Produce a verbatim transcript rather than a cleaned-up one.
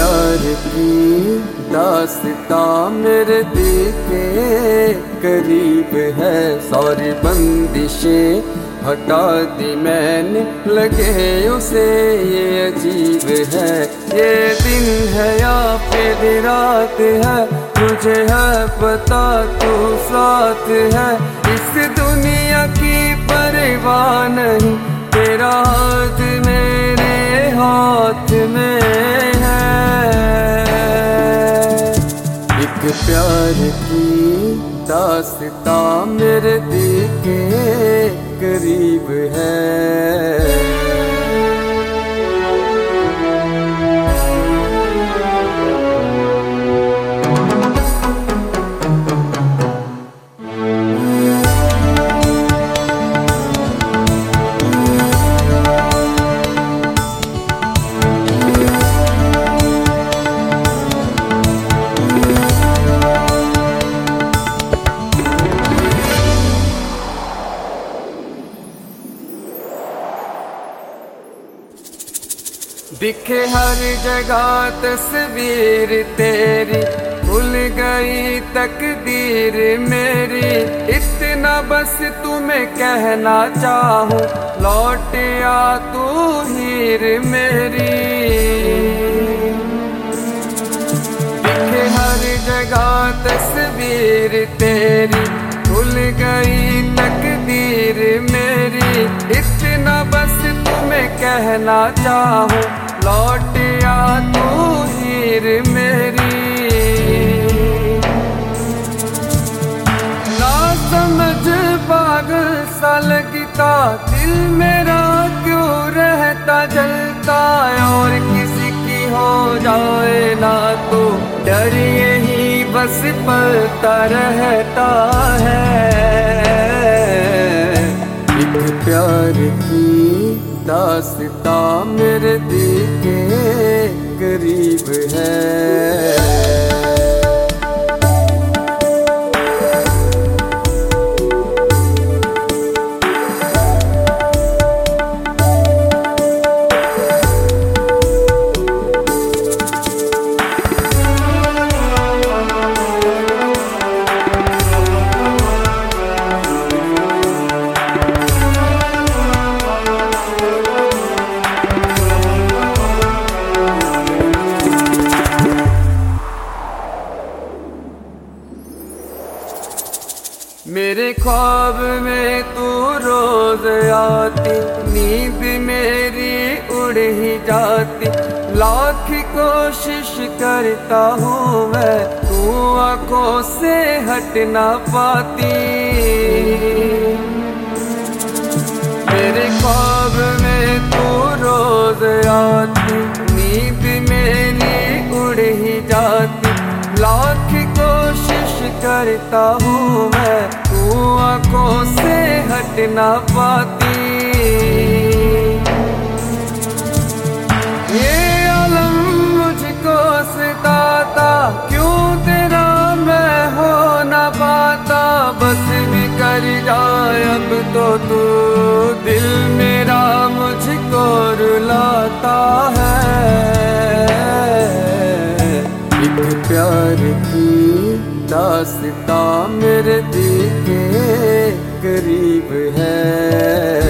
प्यार की दास्तां मेरे दिल के करीब है। सारी बंदिशें हटा दी मैंने, लगे उसे ये अजीब है। ये दिन है या फिर रात है, मुझे है पता तू साथ है। इस दुनिया की परवाह नहीं, तेरा हाथ मेरे हाथ में है। एक प्यार की दास्तां मेरे दिल के करीब है। दिखे हर जगह तस्वीर तेरी, भूल गई तकदीर मेरी। इतना बस तुम्हें कहना चाहूं, लौट आ तू हीर मेरी। दिखे हर जगह तस्वीर तेरी, भूल गई तकदीर मेरी। इतना बस तुम्हें कहना चाहूं, लौट आ तू हीर मेरी। ना समझ पागल सा लगता दिल मेरा, क्यों रहता जलता। और किसी की हो जाए ना तो डर यही बस पलता रहता है। एक प्यार की दास्तां मेरे दिल के करीब है। मेरे ख्वाब में तू रोज आती, नींद मेरी उड़ ही जाती। लाख कोशिश करता हूँ मैं, तू आँखों से हट ना पाती। मेरे ख्वाब में तू रोज आती, नींद मेरी उड़ ही जाती। लाख कोशिश करता हूँ मैं, तू आँखों से हट ना पाती। ये आलम मुझको सताता, क्यों तेरा मैं हो ना पाता। बस भी कर जाए अब तो तू, दिल मेरा मुझको रुलाता है। एक प्यार की दास्तां मेरे दिल के करीब है।